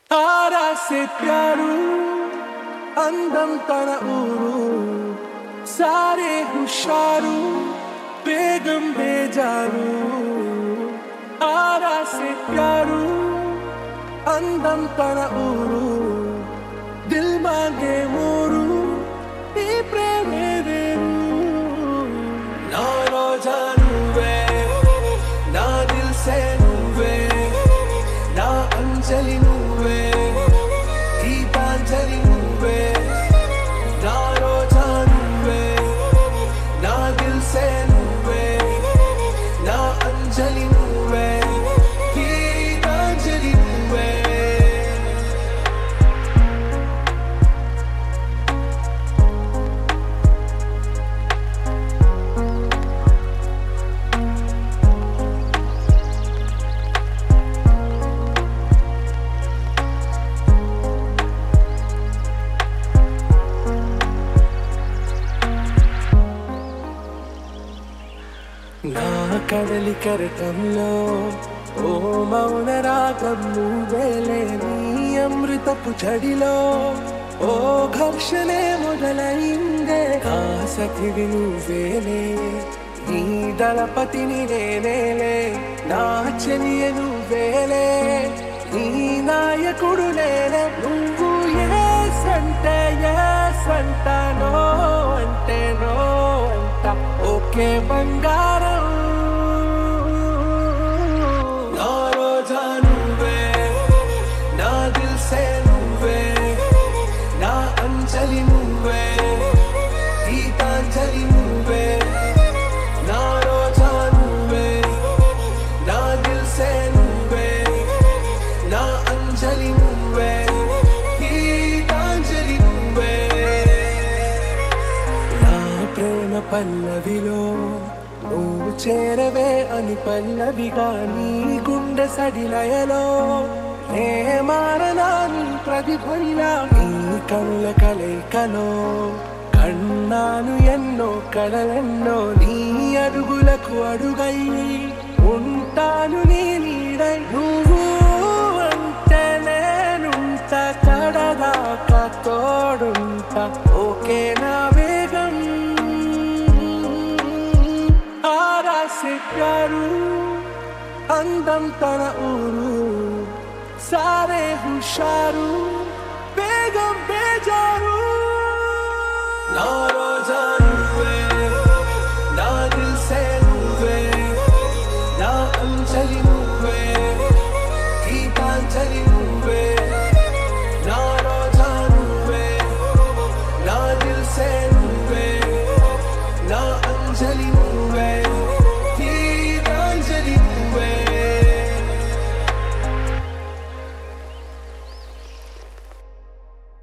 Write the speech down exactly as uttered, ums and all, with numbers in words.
ఆరాసే ప్యారు అందం తన ఊరు సారే హుషారు బేగం బేజారు ఆరాసే ప్యారు అందం తన ఊరు దిల్ మాంగే మోరు ఈ ప్రేమే వేరు నా రోజా నువ్వే నా దిల్ సే నువ్వే నా అంజలి నువ్వే గీతాంజలి నువ్వే నా రోజా నువ్వే నా దిల్ సే నువ్వే నా అంజలి నువ్వే గీతాంజలి నువ్వే నా కడలి కరటంలో ఓ మౌన రాగం నువ్వేలే నీ అమృతపు చడిలో ఓ ఘర్షణే మొదలైందే నా సఖివి నువ్వేలే నీ దళపతిని నేనేలే నా చెలియ నువ్వేలే నీ నాయకుడు నేనే నువ్వు ఏ సంటే ఏ సంటానో అంటే నో అంట ఓకే బంగారం నా రోజా నువ్వే నా దిల్ సే నువ్వే నా అంజలి నువ్వే గీతాంజలి నువ్వే నా రోజా నువ్వే నా దిల్ సే నువ్వే నా అంజలి నువ్వే గీతాంజలి నువ్వే నా ప్రేమ పల్లవిలో నువ్వు చేరవే అని పల్లవిగా నీ గుండె సడిలయలో నే మారనా నీ ప్రతిఫలిలా నీ కనుల కలయికలో కన్నాను ఎన్నో కడలెన్నో నీ అడుగులకు అడుగై ఉంటాను నీ నీడై నువ్వు అంటే నేనుంట కడదాకా తోడుంటా ఓకే నా వేగం ఆరాసే ప్యారు అందం తన ఊరు సారే హుషారు బేగం బేజారు నా రోజా నువ్వే నా దిల్ సే నువ్వే నా అంజలి నువ్వే గీతాంజలి నువ్వే నా రోజా నువ్వే నా దిల్ సే నువ్వే నా అంజలి